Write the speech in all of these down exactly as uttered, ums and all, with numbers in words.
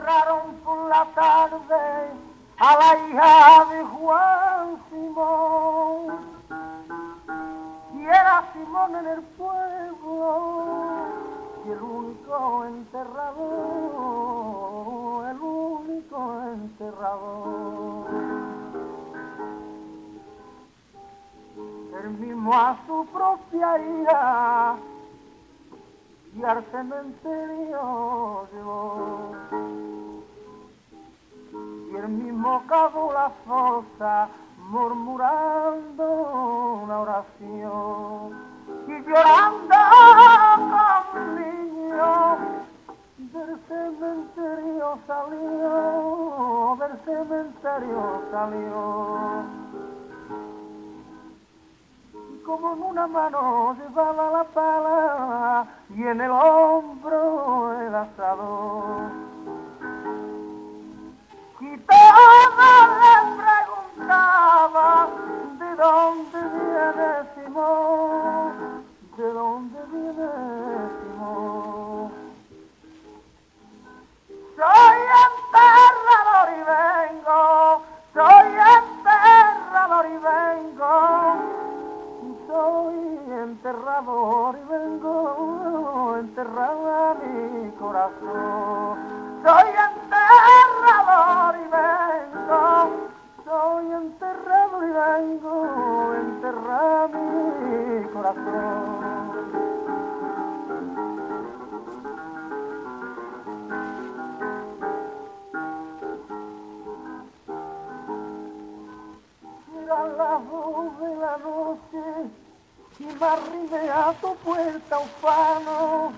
enterraron por la tarde a la hija de Juan Simón, y era Simón en el pueblo, y el único enterrado, el único enterrado. Él mismo a su propia hija y al cementerio llevó, y el mismo cavó la fosa murmurando una oración y llorando como un niño. Del cementerio salió, del cementerio salió, como en una mano llevaba la pala y en el hombro el asador. Y todos le preguntaban de dónde viene Simón, de dónde viene Simón. Soy enterrador y vengo, soy enterrador y vengo, soy enterrador y vengo a enterrar mi corazón. Soy enterrador y vengo, soy enterrador y vengo a enterrar mi corazón. Mira la luz de la noche y me arrimé a tu puerta, ufano,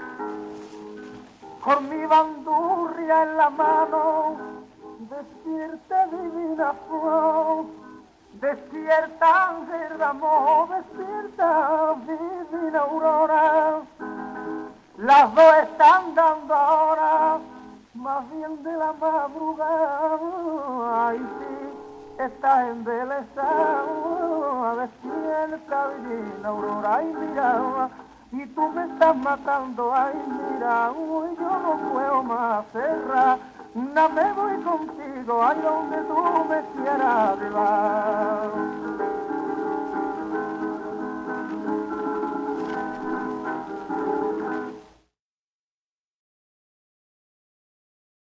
con mi bandurria en la mano. Despierta, divina flor, despierta, ángel de amor, despierta, divina aurora. Las dos están dando ahora, más bien de la madrugada. Ay, sí, estás embelesada, despierta, divina aurora. Ay, mira, y tú me estás matando. Ay, mira, uy, yo no puedo más cerrar, no me voy contigo, ay, donde tú me quieras llevar.